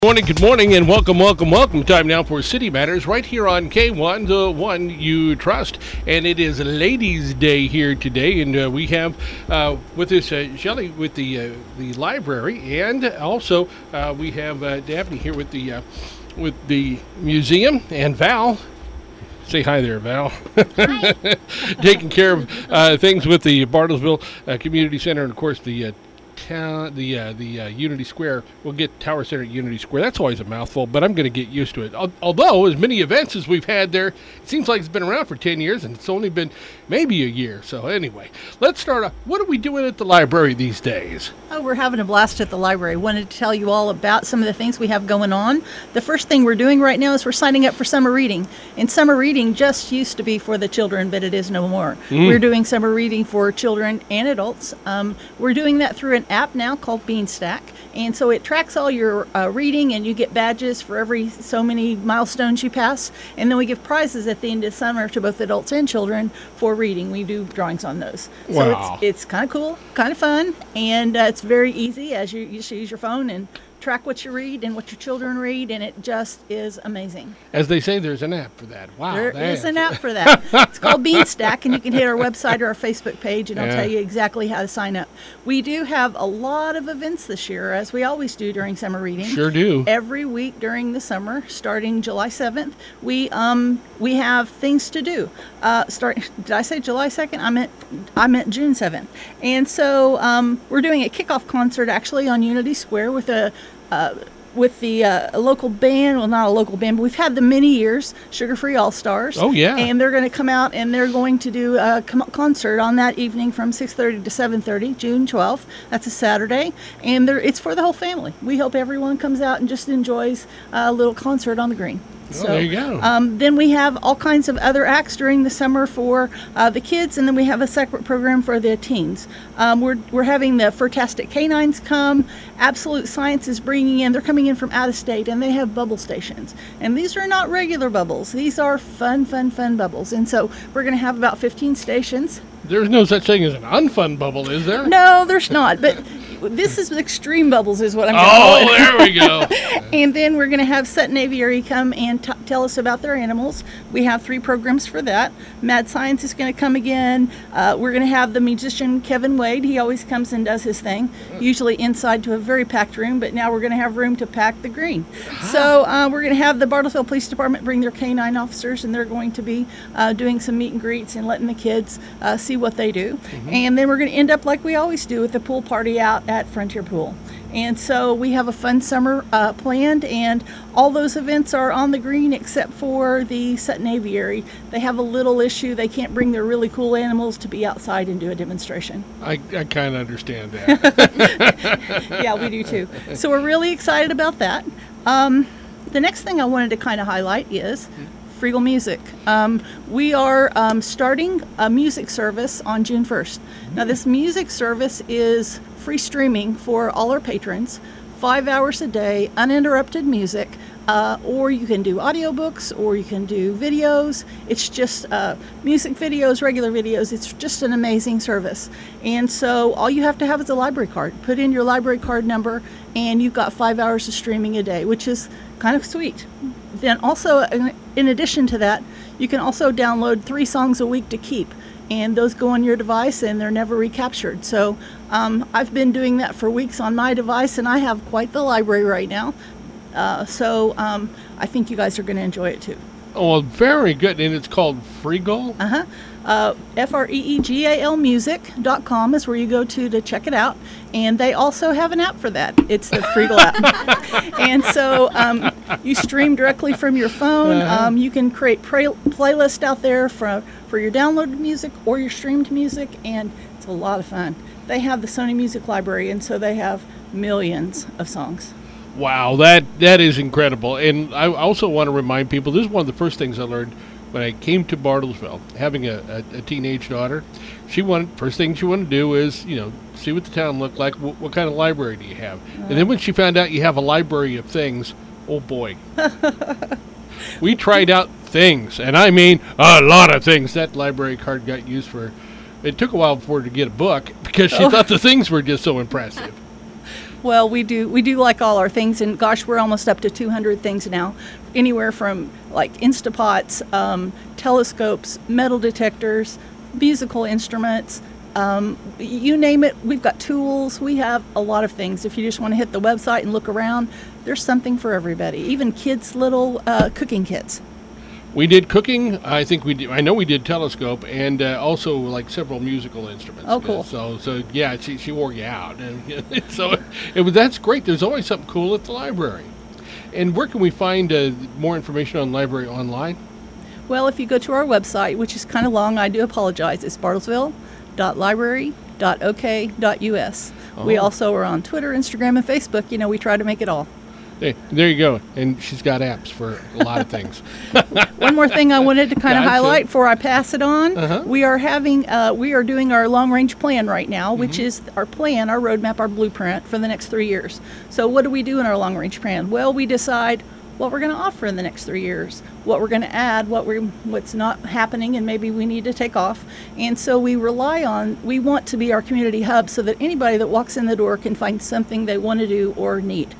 Good morning, and welcome. Time now for City Matters right here on K1, the one you trust. And it is Ladies' Day here today, and we have with us Shelley with the library, and also we have Daphne here with the museum, and Val. Say hi there, Val. Hi. Taking care of things with the Bartlesville Community Center, and of course the Unity Square. We'll get Tower Center at Unity Square. That's always a mouthful, but I'm going to get used to it. Although, as many events as we've had there, it seems like it's been around for 10 years, and it's only been maybe a year. So anyway, let's start off. What are we doing at the library these days? Oh, we're having a blast at the library. Wanted to tell you all about some of the things we have going on. The first thing we're doing right now is we're signing up for summer reading. And summer reading just used to be for the children, but it is no more. We're doing summer reading for children and adults. We're doing that through an app now called Beanstack, and so it tracks all your reading, and you get badges for every so many milestones you pass, and then we give prizes at the end of summer to both adults and children for reading. We do drawings on those. Wow. So it's kind of cool, kind of fun, and it's very easy as you just use your phone and track what you read and what your children read, and it just is amazing. As they say, there's an app for that. Wow. There is an app for that. It's called Beanstack, and you can hit our website or our Facebook page, and I'll tell you exactly how to sign up. We do have a lot of events this year, as we always do during summer reading. Sure do. Every week during the summer, starting July 7th, we have things to do. Did I say July 2nd? I meant June 7th. And so we're doing a kickoff concert actually on Unity Square with a local band. Well, not a local band, but we've had them many years, Sugar Free All-Stars. Oh, yeah. And they're going to come out, and they're going to do a concert on that evening from 6:30 to 7:30, June 12th. That's a Saturday. And it's for the whole family. We hope everyone comes out and just enjoys a little concert on the green. Oh, there you go. Then we have all kinds of other acts during the summer for the kids, and then we have a separate program for the teens. We're having the Fantastic Canines come. Absolute Science is they're coming in from out of state, and they have bubble stations. And these are not regular bubbles. These are fun bubbles. And so we're going to have about 15 stations. There's no such thing as an unfun bubble, is there? No, there's not. But this is extreme bubbles is what I'm going to call it. Oh, there we go. And then we're going to have Sutton Aviary come and tell us about their animals. We have 3 programs for that. Mad Science is going to come again. We're going to have the musician Kevin Wade. He always comes and does his thing, usually inside to a very packed room, but now we're going to have room to pack the green. So we're going to have the Bartlesville Police Department bring their canine officers, and they're going to be doing some meet and greets and letting the kids see what they do. And then we're going to end up like we always do with the pool party out at Frontier Pool. And so we have a fun summer planned, and all those events are on the green except for the Sutton Aviary. They have a little issue. They can't bring their really cool animals to be outside and do a demonstration. I kind of understand that. Yeah, we do too. So we're really excited about that. The next thing I wanted to kind of highlight is Freegal Music. We are starting a music service on June 1st. Now this music service is free streaming for all our patrons, 5 hours a day, uninterrupted music, or you can do audiobooks, or you can do videos. It's just music videos, regular videos. It's just an amazing service. And so all you have to have is a library card. Put in your library card number, and you've got 5 hours of streaming a day, which is kind of sweet. Then also, in addition to that, you can also download 3 songs a week to keep. And those go on your device, and they're never recaptured. So I've been doing that for weeks on my device, and I have quite the library right now. So I think you guys are going to enjoy it too. Oh, well, very good. And it's called Freegal? FREEGAL music.com is where you go to check it out. And they also have an app for that. It's the Freegal app. And so you stream directly from your phone. You can create playlists out there for your downloaded music or your streamed music, and it's a lot of fun. They have the Sony Music Library, and so they have millions of songs. Wow, that is incredible. And I also want to remind people, this is one of the first things I learned when I came to Bartlesville, having a teenage daughter. First thing she wanted to do is, see what the town looked like. What kind of library do you have? And then when she found out you have a library of things, oh boy. We tried out things, and I mean a lot of things. That library card got used for, it took a while for her to get a book because she thought the things were just so impressive. Well, we do like all our things, and gosh, we're almost up to 200 things now. Anywhere from like Instapots, telescopes, metal detectors, musical instruments, you name it. We've got tools. We have a lot of things. If you just want to hit the website and look around, there's something for everybody. Even kids' little cooking kits. We did cooking. I think we did. I know we did telescope and also like several musical instruments. Oh, cool. So yeah, she wore you out, and so that's great. There's always something cool at the library. And where can we find more information on the library online? Well, if you go to our website, which is kind of long, I do apologize. It's bartlesville.library.ok.us. We also are on Twitter, Instagram, and Facebook. We try to make it all. Hey, there you go. And she's got apps for a lot of things. One more thing I wanted to kind of Gotcha. highlight before I pass it on. Uh-huh. We are doing our long range plan right now, which is our plan, our roadmap, our blueprint for the next 3 years. So what do we do in our long range plan? Well, we decide what we're going to offer in the next 3 years, what we're going to add, what's not happening, and maybe we need to take off. And so we want to be our community hub so that anybody that walks in the door can find something they want to do or need.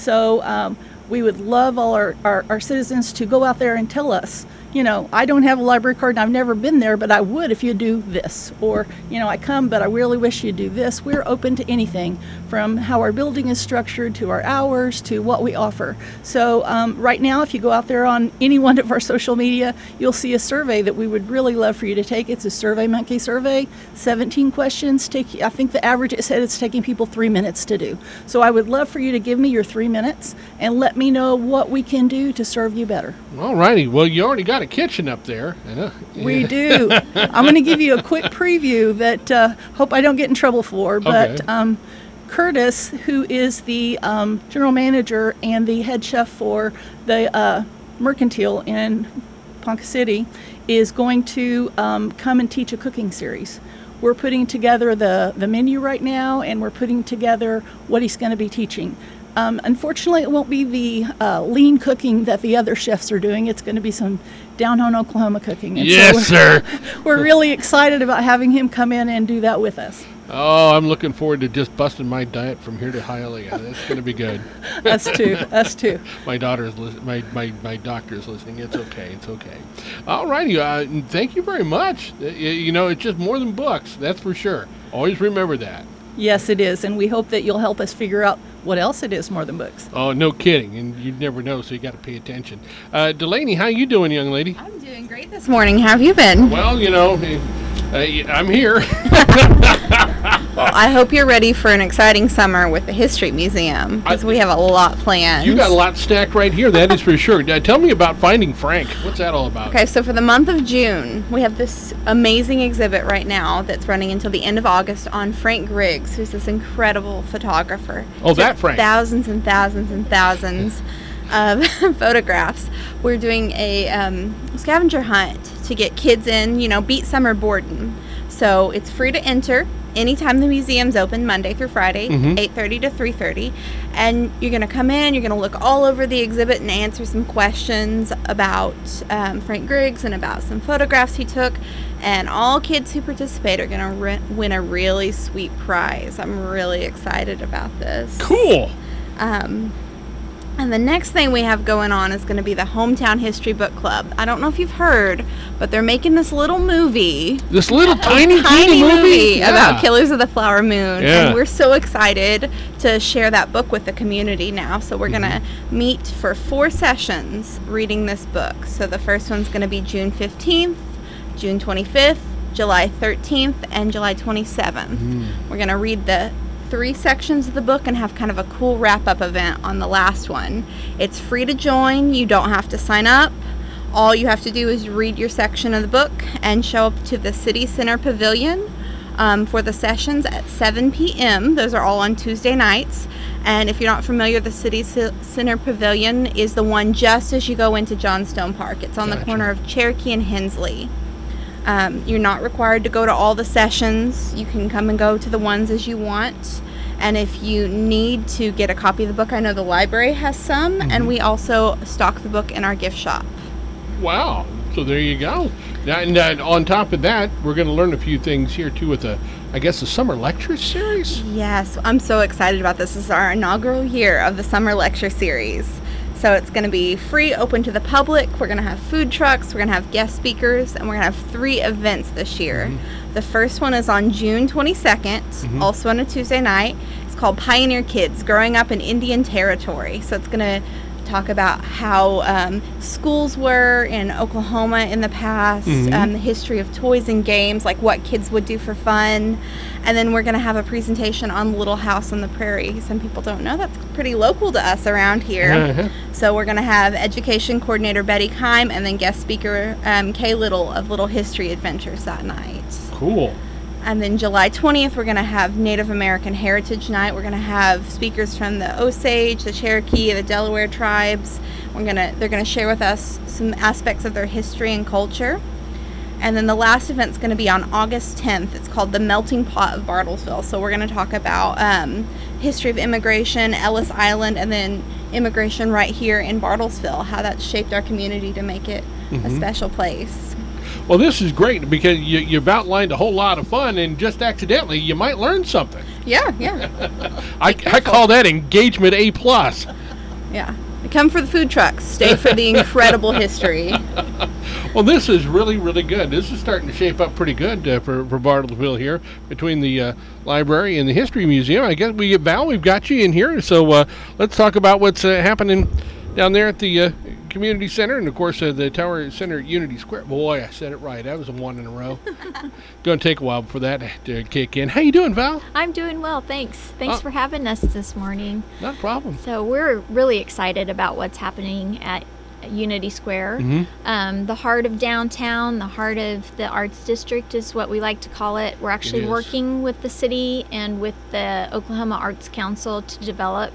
So we would love all our citizens to go out there and tell us, I don't have a library card and I've never been there, but I would if you do this. Or, I come, but I really wish you'd do this. We're open to anything from how our building is structured to our hours to what we offer. So right now, if you go out there on any one of our social media, you'll see a survey that we would really love for you to take. It's a SurveyMonkey survey, 17 questions. I think the average, it said it's taking people 3 minutes to do. So I would love for you to give me your 3 minutes and let me know what we can do to serve you better. All righty. Well, you already got a kitchen up there. We do. I'm going to give you a quick preview that hope I don't get in trouble for. But Okay. Curtis, who is the general manager and the head chef for the Mercantile in Ponca City, is going to come and teach a cooking series. We're putting together the menu right now, and we're putting together what he's going to be teaching. Unfortunately, it won't be the lean cooking that the other chefs are doing. It's going to be some down home Oklahoma cooking. And Yes, sir. We're really excited about having him come in and do that with us. Oh, I'm looking forward to just busting my diet from here to Hialeah. That's going to be good. Us too. My daughter's my doctor's listening. It's okay. It's okay. All righty. Thank you very much. It's just more than books. That's for sure. Always remember that. Yes, it is, and we hope that you'll help us figure out what else it is more than books. Oh, no kidding. And you never know, so you got to pay attention. Delaney, how you doing, young lady? I'm doing great this morning. How have you been? Well, I'm here. Well, I hope you're ready for an exciting summer with the History Museum, because we have a lot planned. You got a lot stacked right here, that is for sure. Tell me about Finding Frank. What's that all about? Okay, so for the month of June, we have this amazing exhibit right now that's running until the end of August on Frank Griggs, who's this incredible photographer. Oh, that Frank. Thousands and thousands and thousands of photographs. We're doing a scavenger hunt to get kids in, beat summer boredom. So it's free to enter anytime the museum's open, Monday through Friday, 8:30 to 3:30. And you're going to come in, you're going to look all over the exhibit and answer some questions about Frank Griggs and about some photographs he took. And all kids who participate are going to win a really sweet prize. I'm really excited about this. Cool. And the next thing we have going on is going to be the Hometown History Book Club. I don't know if you've heard, but they're making this little movie. This little tiny movie Yeah. about Killers of the Flower Moon. Yeah. And we're so excited to share that book with the community now. So we're going to meet for 4 sessions reading this book. So the first one's going to be June 15th, June 25th, July 13th, and July 27th. We're going to read the 3 sections of the book and have kind of a cool wrap-up event on the last one. It's free to join. You don't have to sign up. All you have to do is read your section of the book and show up to the City Center Pavilion for the sessions at 7 p.m. Those are all on Tuesday nights. And if you're not familiar, the City Center Pavilion is the one just as you go into Johnstone Park. It's on the corner of Cherokee and Hensley. You're not required to go to all the sessions. You can come and go to the ones as you want. And if you need to get a copy of the book, I know the library has some, and we also stock the book in our gift shop. Wow. So there you go. Now, and on top of that, we're going to learn a few things here too with a summer lecture series. Yes, I'm so excited about this. This is our inaugural year of the summer lecture series. So it's going to be free, open to the public. We're going to have food trucks, we're going to have guest speakers, and we're going to have 3 events this year. Mm-hmm. The first one is on June 22nd, also on a Tuesday night. It's called Pioneer Kids, Growing Up in Indian Territory. So it's going to talk about how schools were in Oklahoma in the past, the history of toys and games, like what kids would do for fun. And then we're going to have a presentation on Little House on the Prairie. Some people don't know that's pretty local to us around here. So we're going to have education coordinator Betty Kime and then guest speaker Kay Little of Little History Adventures that night. Cool. And then July 20th, we're going to have Native American Heritage Night. We're going to have speakers from the Osage, the Cherokee, the Delaware tribes. They're going to share with us some aspects of their history and culture. And then the last event's going to be on August 10th. It's called The Melting Pot of Bartlesville. So we're going to talk about history of immigration, Ellis Island, and then immigration right here in Bartlesville, how that's shaped our community to make it a special place. Well, this is great because you've outlined a whole lot of fun, and just accidentally, you might learn something. Yeah. I call that engagement A+. Yeah. Come for the food trucks. Stay for the incredible history. Well, this is really, really good. This is starting to shape up pretty good for Bartlesville here between the library and the History Museum. I guess Val, we've got you in here, so let's talk about what's happening down there at the community center, and of course the Tower Center at Unity Square. Boy, I said it right. That was a 1 in a row. Going to take a while for that to kick in. How you doing, Val? I'm doing well, thanks. Thanks for having us this morning. Not a problem. So we're really excited about what's happening at Unity Square. The heart of downtown, the heart of the Arts District is what we like to call it. We're actually working with the city and with the Oklahoma Arts Council to develop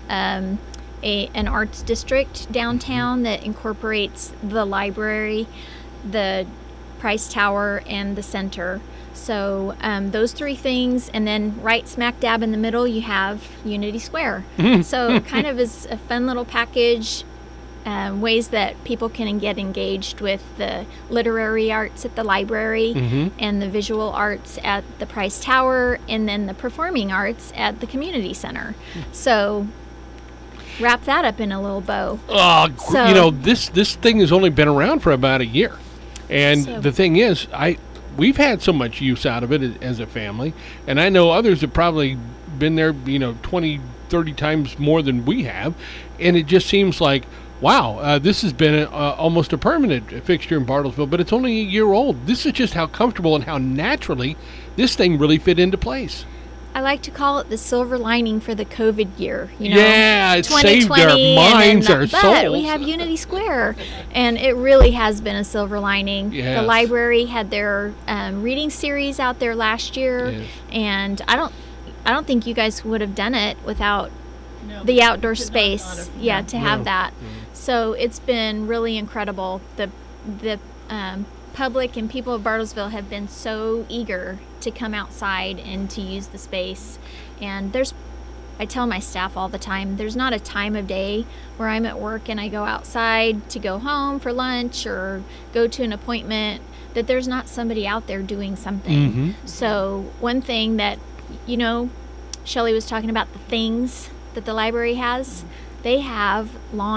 an arts district downtown that incorporates the library, the Price Tower, and the center. So those 3 things, and then right smack dab in the middle you have Unity Square. So kind of is a fun little package, ways that people can get engaged with the literary arts at the library and the visual arts at the Price Tower, and then the performing arts at the community center. So wrap that up in a little bow. This thing has only been around for about a year, and the thing is, we've had so much use out of it as a family, and I know others have probably been there 20, 30 times more than we have, and it just seems like, wow, this has been almost a permanent fixture in Bartlesville, but it's only a year old. This is just how comfortable and how naturally this thing really fit into place. I like to call it the silver lining for the COVID year. Yeah, it saved our minds, our souls. But we have Unity Square, and it really has been a silver lining. Yes. The library had their reading series out there last year, and I don't think you guys would have done it without the outdoor space. Have that. So it's been really incredible. The public and people of Bartlesville have been so eager to come outside and to use the space. And I tell my staff all the time, there's not a time of day where I'm at work and I go outside to go home for lunch or go to an appointment that there's not somebody out there doing something. So one thing that, Shelley was talking about, the things that the library has, they have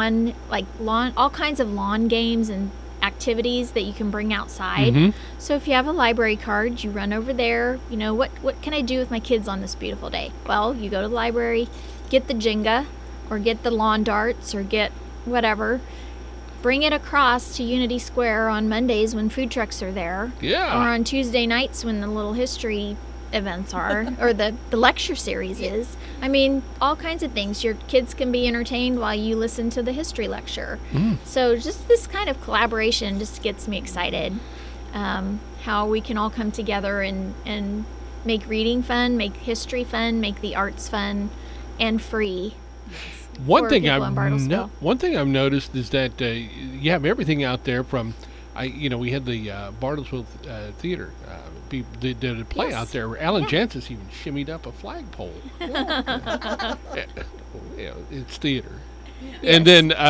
all kinds of lawn games and activities that you can bring outside. So if you have a library card, you run over there, what can I do with my kids on this beautiful day? Well, you go to the library, get the Jenga or get the lawn darts or get whatever, bring it across to Unity Square on Mondays when food trucks are there, or on Tuesday nights when the little history events are, or the lecture series is. I mean, all kinds of things. Your kids can be entertained while you listen to the history lecture. So just this kind of collaboration just gets me excited. How we can all come together and make reading fun, make history fun, make the arts fun and free. One thing I've noticed is that you have everything out there from, we had the Bartlesville Theater. They did a play out there where Alan Jancis even shimmied up a flagpole. It's theater. And then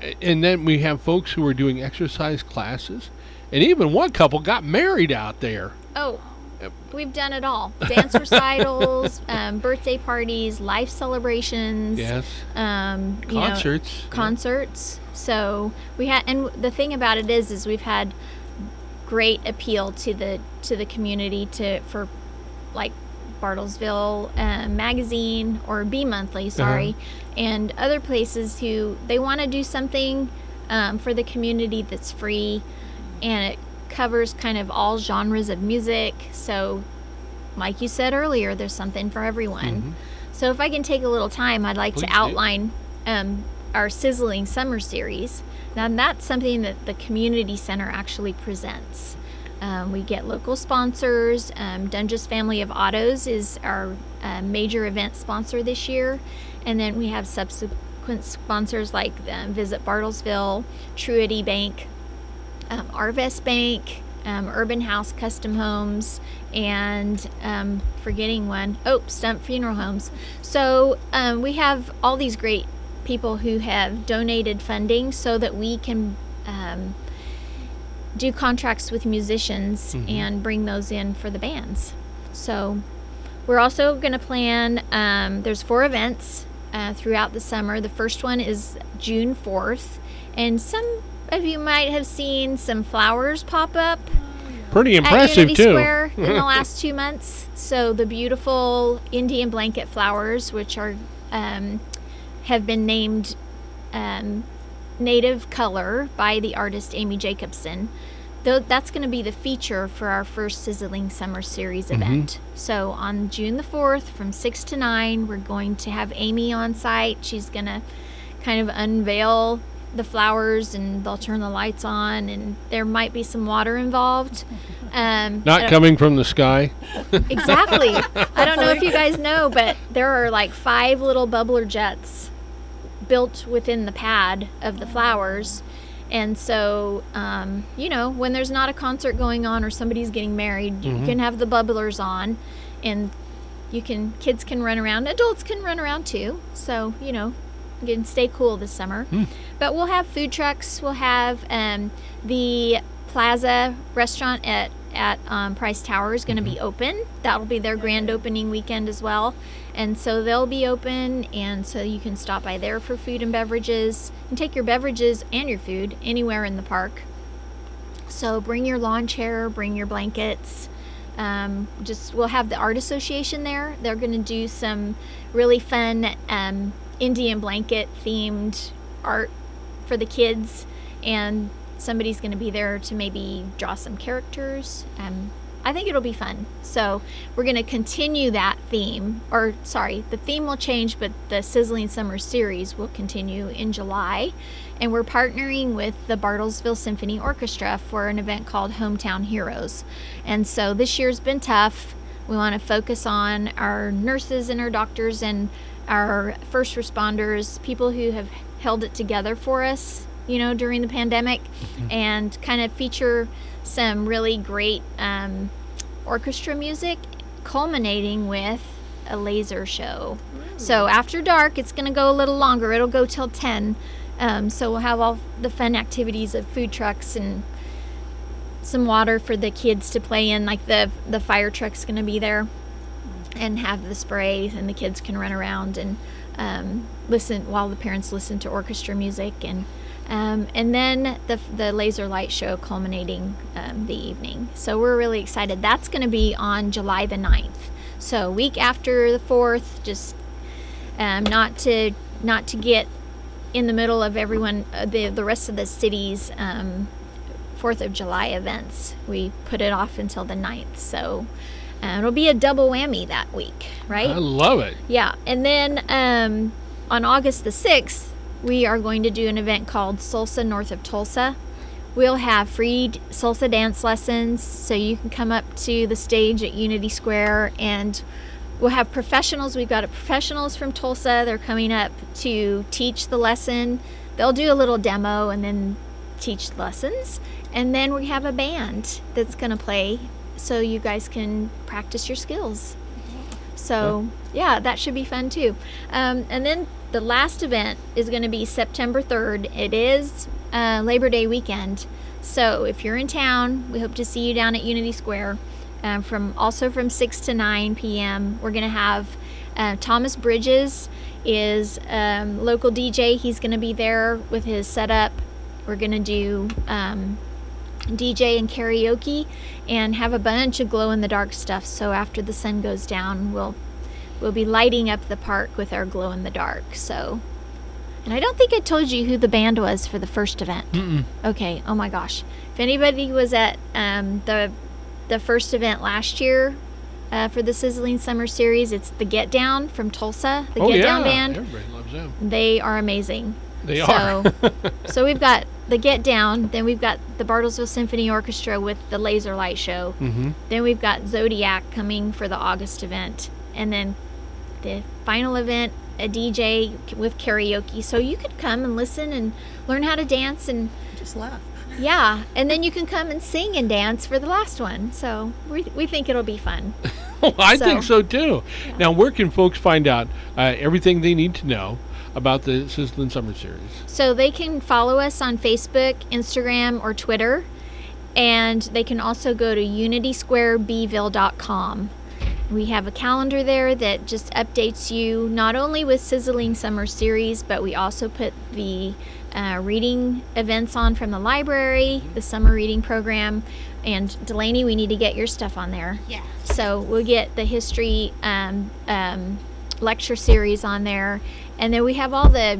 And then we have folks who are doing exercise classes, and even one couple got married out there. Oh, we've done it all. Dance recitals, birthday parties, life celebrations. Yes. Concerts. Concerts. So we had, and the thing about it is we've had great appeal to the community for like Bartlesville Magazine or B Monthly, and other places who they want to do something for the community that's free, and it covers kind of all genres of music. So like you said earlier, there's something for everyone. So if I can take a little time, I'd like to outline our Sizzling Summer Series. Now that's something that the Community Center actually presents. We get local sponsors. Dunges Family of Autos is our major event sponsor this year. And then we have subsequent sponsors like Visit Bartlesville, Truity Bank, Arvest Bank, Urban House Custom Homes, and forgetting one, Stump Funeral Homes. So we have all these great people who have donated funding so that we can do contracts with musicians and bring those in for the bands. So we're also going to plan, there's 4 events throughout the summer. The first one is June 4th, and some of you might have seen some flowers pop up. Pretty impressive, at Unity Square in the last 2 months. So the beautiful Indian blanket flowers, which are have been named Native Color by the artist Amy Jacobson. That's going to be the feature for our first Sizzling Summer Series event. So on June the 4th from 6 to 9, we're going to have Amy on site. She's going to kind of unveil the flowers, and they'll turn the lights on, and there might be some water involved. Not coming from the sky. Exactly. I don't know if you guys know, but there are like 5 little bubbler jets built within the pad of the flowers. And so, when there's not a concert going on or somebody's getting married, you can have the bubblers on, and kids can run around, adults can run around too. So, you can stay cool this summer. But we'll have food trucks. We'll have the Plaza restaurant at Price Tower is going to be open. That'll be their grand opening weekend as well. And so they'll be open, and so you can stop by there for food and beverages, and take your beverages and your food anywhere in the park. So bring your lawn chair, bring your blankets. We'll have the Art Association there. They're going to do some really fun Indian blanket themed art for the kids, and somebody's going to be there to maybe draw some characters. I think it'll be fun. So we're going to continue that theme, the theme will change, but the Sizzling Summer Series will continue in July. And we're partnering with the Bartlesville Symphony Orchestra for an event called Hometown Heroes. And so this year's been tough. We want to focus on our nurses and our doctors and our first responders, people who have held it together for us, during the pandemic, and kind of feature some really great orchestra music, culminating with a laser show. So after dark, it's going to go a little longer. It'll go till 10. So we'll have all the fun activities of food trucks and some water for the kids to play in. Like the fire truck's going to be there and have the spray, and the kids can run around and listen while the parents listen to orchestra music, and then the laser light show culminating the evening. So we're really excited. That's going to be on July the 9th. So week after the 4th, just not to get in the middle of everyone, the rest of the city's 4th of July events. We put it off until the 9th. So it'll be a double whammy that week, right? I love it. Yeah. And then on August the 6th, we are going to do an event called Salsa North of Tulsa. We'll have free salsa dance lessons, so you can come up to the stage at Unity Square, and we'll have professionals. We've got professionals from Tulsa. They're coming up to teach the lesson. They'll do a little demo and then teach lessons. And then we have a band that's going to play, so you guys can practice your skills. So yeah, that should be fun too. And then the last event is going to be September 3rd. It is Labor Day weekend. So if you're in town, we hope to see you down at Unity Square from 6 to 9 p.m. We're going to have Thomas Bridges is local DJ. He's going to be there with his setup. We're going to do DJ and karaoke and have a bunch of glow-in-the-dark stuff. So after the sun goes down, we'll be lighting up the park with our glow-in-the-dark. So, and I don't think I told you who the band was for the first event. Mm-mm. Okay. Oh my gosh. If anybody was at the first event last year for the Sizzling Summer Series, it's the Get Down from Tulsa. The Get Down band. Everybody loves them. They are amazing. They are. So we've got the Get Down, then we've got the Bartlesville Symphony Orchestra with the Laser Light Show. Mm-hmm. Then we've got Zodiac coming for the August event. And then the final event, a DJ with karaoke. So you could come and listen and learn how to dance and Just laugh. yeah, and then you can come and sing and dance for the last one. So we think it'll be fun. Well, I think so too. Yeah. Now, where can folks find out everything they need to know about the Sizzling Summer Series? So they can follow us on Facebook, Instagram, or Twitter. And they can also go to unitysquarebeville.com. We have a calendar there that just updates you not only with Sizzling Summer Series, but we also put the reading events on from the library, the summer reading program. And Delaney, we need to get your stuff on there. Yeah. So we'll get the history lecture series on there. And then we have all the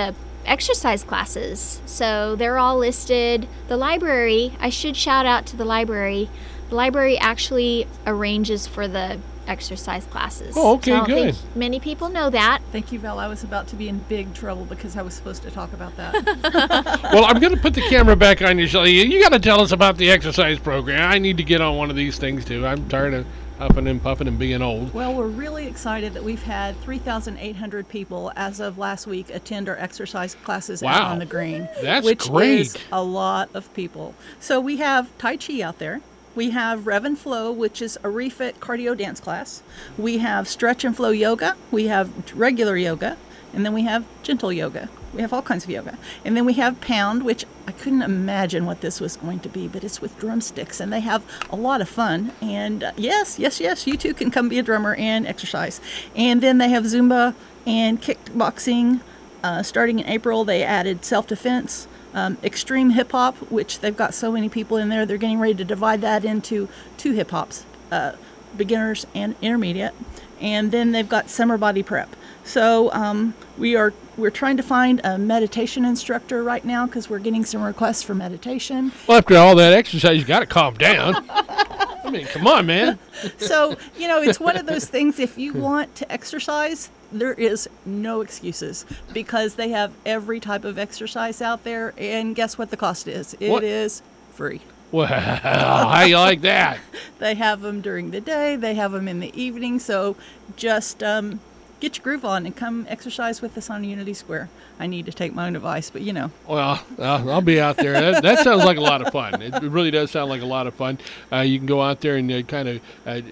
exercise classes. So they're all listed. The library, I should shout out to the library. The library actually arranges for the exercise classes. Oh, okay, so I don't good. think many people know that. Thank you, Val. I was about to be in big trouble because I was supposed to talk about that. Well, I'm going to put the camera back on you, Shelley. You got to tell us about the exercise program. I need to get on one of these things, too. I'm tired of huffing and puffing and being old. Well, we're really excited that we've had 3,800 people as of last week attend our exercise classes out Wow. on the green. That's which great. is a lot of people. So we have Tai Chi out there. We have Rev and Flow, which is a refit cardio dance class. We have Stretch and Flow yoga. We have regular yoga. And then we have gentle yoga. We have all kinds of yoga. And then we have Pound, which I couldn't imagine what this was going to be, but it's with drumsticks, and they have a lot of fun. And yes, you too can come be a drummer and exercise. And then they have Zumba and kickboxing. Starting in April, they added self-defense. Extreme hip hop, which they've got so many people in there, they're getting ready to divide that into two hip hops, beginners and intermediate. And then they've got summer body prep. So we're trying to find a meditation instructor right now because we're getting some requests for meditation. Well, after all that exercise, you got to calm down. I mean, come on, man. So, it's one of those things, if you want to exercise, there is no excuses because they have every type of exercise out there. And guess what the cost is? It is free. Well, how you like that? They have them during the day. They have them in the evening. So just get your groove on and come exercise with us on Unity Square. I need to take my own advice, but Well, I'll be out there. That sounds like a lot of fun. It really does sound like a lot of fun. You can go out there and kind of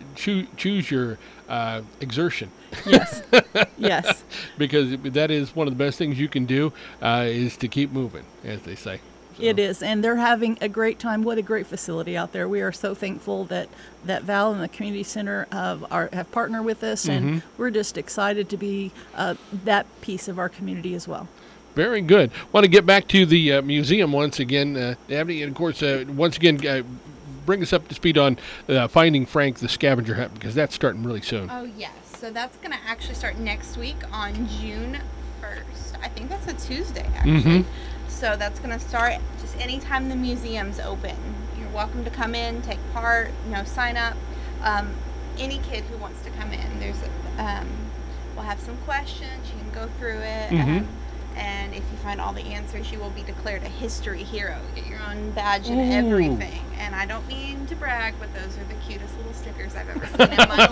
choose your exertion. Yes. Yes. Because that is one of the best things you can do is to keep moving, as they say. So. It is, and they're having a great time. What a great facility out there. We are so thankful that Val and the Community Center have partnered with us, and we're just excited to be that piece of our community as well. Very good. Want to get back to the museum once again, Abby, and of course, once again, bring us up to speed on Finding Frank the Scavenger Hunt, because that's starting really soon. Oh, yes. So that's going to actually start next week on June 1st. I think that's a Tuesday, actually. So that's going to start just anytime the museum's open. You're welcome to come in, take part, sign up. Any kid who wants to come in, we'll have some questions. You can go through it. And if you find all the answers, you will be declared a history hero. You get your own badge and everything. And I don't mean to brag, but those are the cutest little stickers I've ever seen in my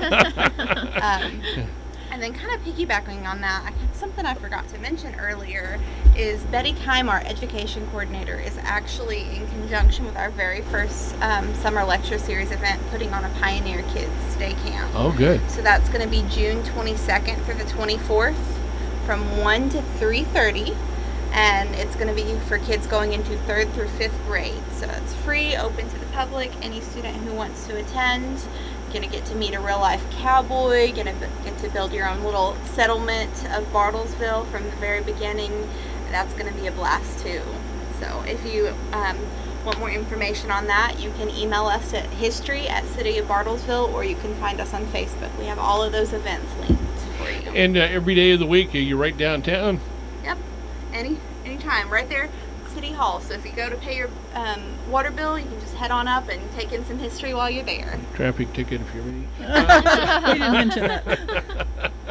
life. And then kind of piggybacking on that, something I forgot to mention earlier is Betty Kime, our education coordinator, is actually in conjunction with our very first summer lecture series event putting on a Pioneer Kids Day Camp. Oh, good. So that's going to be June 22nd through the 24th from 1 to 3:30. And it's going to be for kids going into 3rd through 5th grade. So it's free, open to the public. Any student who wants to attend, going to get to meet a real-life cowboy, going to get to build your own little settlement of Bartlesville from the very beginning. That's going to be a blast too. So if you want more information on that, you can email us at history@cityofbartlesville, or you can find us on Facebook. We have all of those events linked for you. And every day of the week, are you right downtown? Yep. Anytime, right there, City Hall. So if you go to pay your water bill, you can just head on up and take in some history while you're there. Traffic ticket if you're ready. We didn't mention that.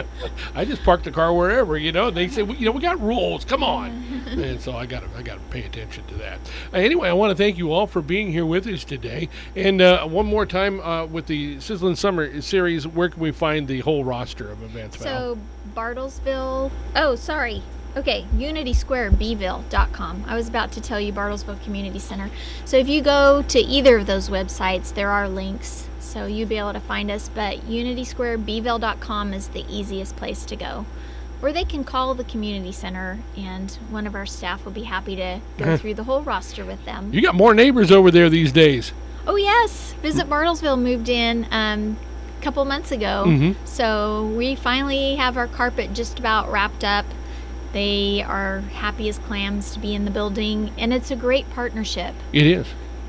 I just park the car wherever, They say, we got rules. Come on. And so I got to pay attention to that. Anyway, I want to thank you all for being here with us today. And one more time with the Sizzling Summer Series, where can we find the whole roster of events, Val? So Bartlesville. Oh, sorry. Okay, UnitySquareBville.com. I was about to tell you Bartlesville Community Center. So if you go to either of those websites, there are links, so you'll be able to find us. But UnitySquareBville.com is the easiest place to go. Or they can call the community center, and one of our staff will be happy to go through the whole roster with them. You got more neighbors over there these days. Oh, yes. Visit Bartlesville moved in a couple months ago. Mm-hmm. So we finally have our carpet just about wrapped up. They are happy as clams to be in the building, and it's a great partnership. It is.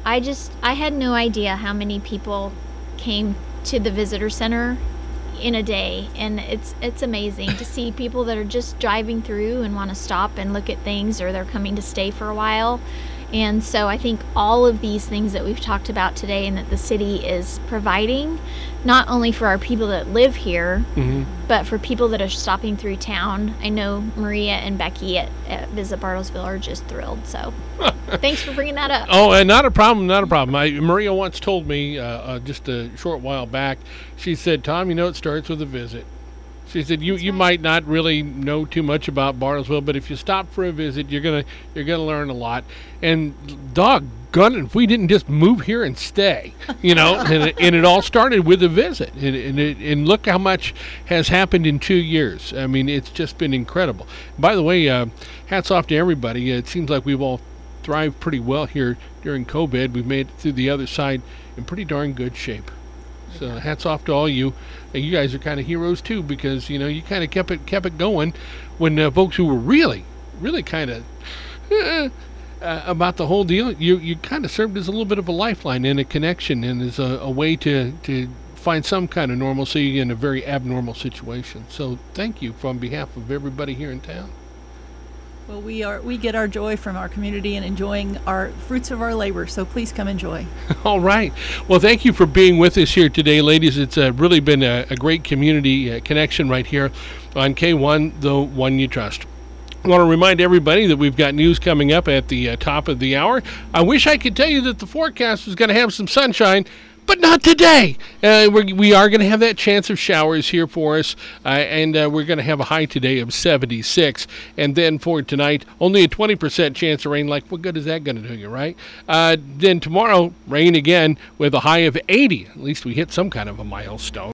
I had no idea how many people came to the visitor center in a day, and it's amazing to see people that are just driving through and want to stop and look at things, or they're coming to stay for a while. And so I think all of these things that we've talked about today and that the city is providing, not only for our people that live here, mm-hmm. but for people that are stopping through town. I know Maria and Becky at Visit Bartlesville are just thrilled. So thanks for bringing that up. Oh, and not a problem. Maria once told me just a short while back, she said, Tom, it starts with a visit. She said, you might not really know too much about Bartlesville, but if you stop for a visit, you're gonna learn a lot. And doggone it, if we didn't just move here and stay, and it all started with a visit. And look how much has happened in 2 years. I mean, it's just been incredible. By the way, hats off to everybody. It seems like we've all thrived pretty well here during COVID. We've made it through the other side in pretty darn good shape. So hats off to all you. You guys are kind of heroes too, because you kind of kept it going when folks who were really kind of about the whole deal. You kind of served as a little bit of a lifeline and a connection, and as a way to find some kind of normalcy in a very abnormal situation. So thank you on behalf of everybody here in town. Well, we get our joy from our community and enjoying our fruits of our labor, so please come enjoy. All right. Well, thank you for being with us here today, ladies. It's really been a great community connection right here on K1, the one you trust. I want to remind everybody that we've got news coming up at the top of the hour. I wish I could tell you that the forecast was going to have some sunshine, but not today. We are going to have that chance of showers here for us, and we're going to have a high today of 76. And then for tonight, only a 20% chance of rain. Like, what good is that going to do you, right? Then tomorrow, rain again with a high of 80. At least we hit some kind of a milestone.